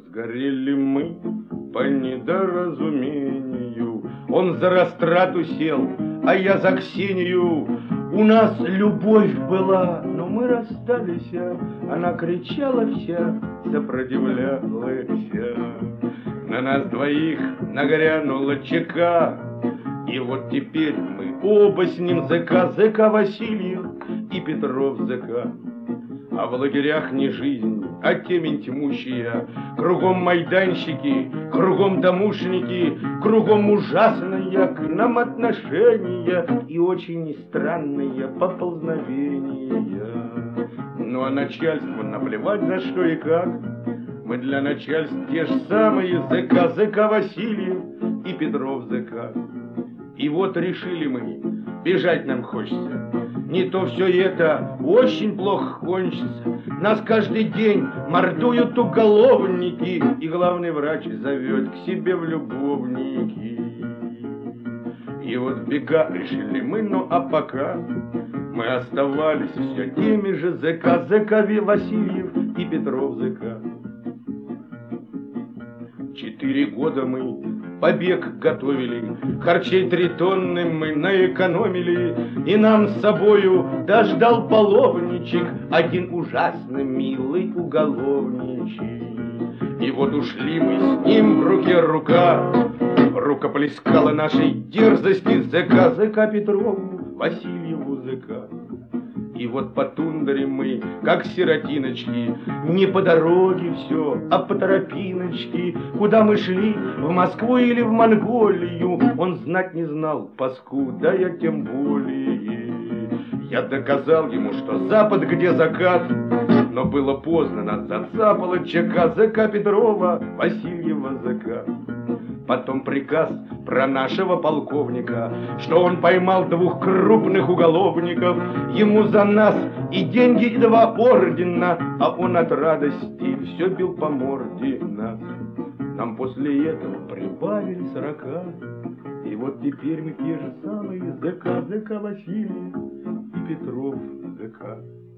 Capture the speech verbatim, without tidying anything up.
Сгорели мы по недоразумению. Он за растрату сел, а я за Ксению. У нас любовь была, но мы расстались. Она кричала вся, сопротивлялась. На нас двоих нагрянула чека. И вот теперь мы оба с ним ЗК, ЗК Васильев и Петров ЗК. А в лагерях не жизнь, а темень тьмущая. Кругом майданщики, кругом домушники, кругом ужасные к нам отношения и очень странные поползновения. Ну а начальству наплевать за что и как. Мы для начальств те же самые ЗК, ЗК Васильев и Петров ЗК. И вот решили мы, бежать нам хочется. Не то все это очень плохо кончится. Нас каждый день мордуют уголовники, и главный врач зовет к себе в любовники. И вот в бега решили мы, ну а пока мы оставались все теми же ЗК, ЗК Васильев и Петров ЗК. Четыре года мы побег готовили, харчей три тонны мы наэкономили, и нам с собою дождал половничек, один ужасно милый уголовничек. И вот ушли мы с ним в руке рука, рукоплескала нашей дерзости ЗК, ЗК Петрову, Васильеву ЗК. И вот по тундре мы, как сиротиночки, не по дороге все, а по тропиночке. Куда мы шли, в Москву или в Монголию, он знать не знал, паскуда я тем более. Я доказал ему, что запад где закат, но было поздно, нас зацапала ЧК, ЗК Петрова, Васильева ЗК. Потом приказ про нашего полковника, что он поймал двух крупных уголовников, ему за нас и деньги, и два ордена, а он от радости все бил по морде нас. Нам после этого прибавили сорока, и вот теперь мы те же самые ЗК, ЗК Васильев и Петров ЗК.